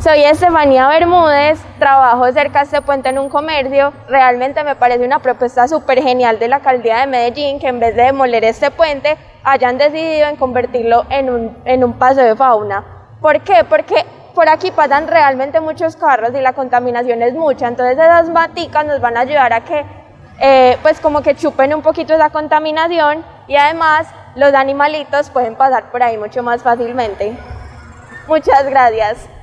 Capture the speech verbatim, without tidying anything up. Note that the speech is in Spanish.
Soy Estefanía Bermúdez, trabajo cerca de este puente en un comercio. Realmente me parece una propuesta súper genial de la alcaldía de Medellín que en vez de demoler este puente hayan decidido en convertirlo en un, en un paseo de fauna. ¿Por qué? Porque por aquí pasan realmente muchos carros y la contaminación es mucha, entonces esas maticas nos van a ayudar a que eh, pues como que chupen un poquito esa contaminación y además los animalitos pueden pasar por ahí mucho más fácilmente. Muchas gracias.